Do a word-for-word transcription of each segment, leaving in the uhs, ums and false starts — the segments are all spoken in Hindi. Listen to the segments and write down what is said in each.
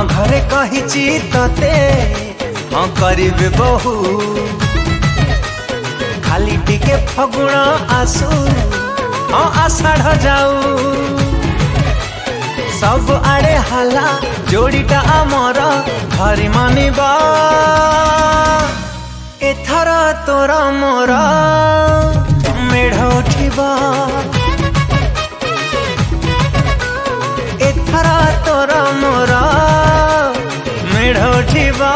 घरे कहिची तते हाँ करिबे बहु खाली टिके फगुण आसु हाँ आषाढ़ जाऊ सब आड़े हाला जोड़ीटा आमर भारी मानिबा एथर तोर मोर मेढ़ उठिबा एथर तोर मोर मेढ़ उठिबा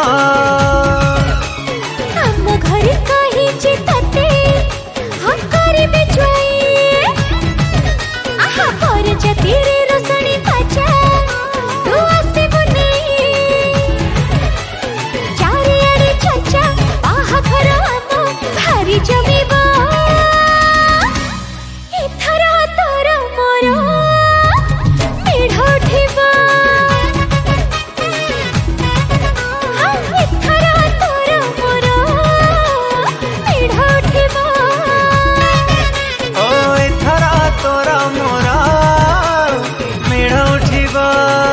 हम घरे कहिची तते हम करिबे जुआई आहा पर जतिरे रोसणी पाचा तू आसिबु नहीं चारि आड़े चाचा आहा घर आम भारी जमीबा एथर तोर मोर मेढ़ उठिबा हाँ एथर तोर मोर मेढ़ उठिबा ओ एथर तोर मोर मेढ़ उठिबा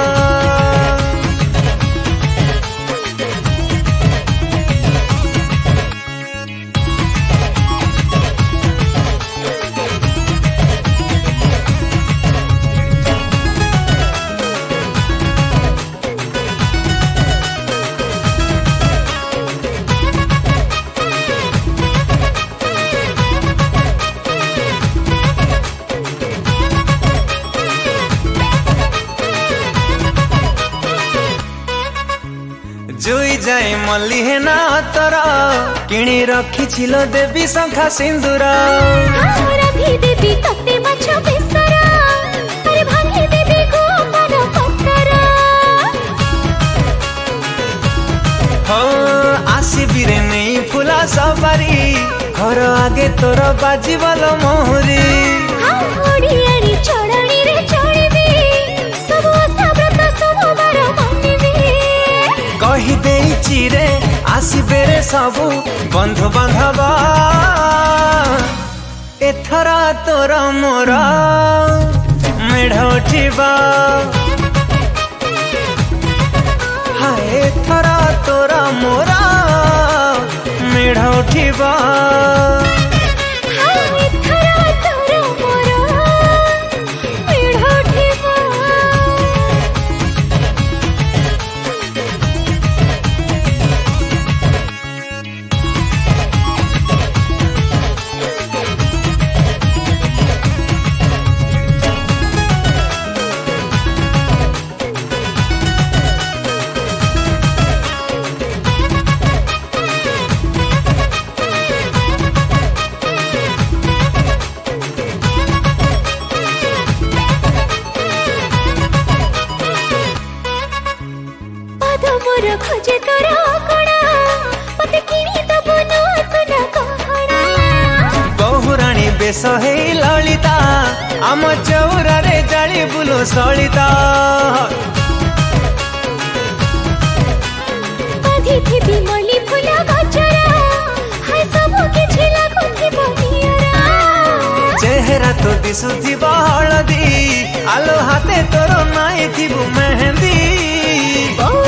जुई जाए मल्ली है ना तोरा किणी रखी देवी शंखा सिंदूरा रखी देवी तते माछ बेसरा अरे भांगी देवी गोपाल पतरा हो आसीबी रे नहीं फुला सवारी घर आगे तोर बाजीवाल मोहरी हाँ ओडियानी चढ़नी रे चढ़बी सब आशा व्रत सब बार मानिबी कही देइची रे आसीबे रे सबु बंधु बांधवा एथर तोर मोर मेढ़ उठिबा हाय एथर तोर मोर मेढ़ उठिबा हाँ एथर तोर मोर मेढ़ उठिबा मोर खोजे तोरा कणा मते किनी दबो न सुना कहणा बहुराणी बेस हे ललिता आम चौरा रे जाली बुलो सलिता अतिथि बिमली फुला गजरा हाय सब किछि लागुथि बनियरा चेहरा तो दिसुथि हळदी आलो हाथे तोर नाई थिबु मेहंदी ओ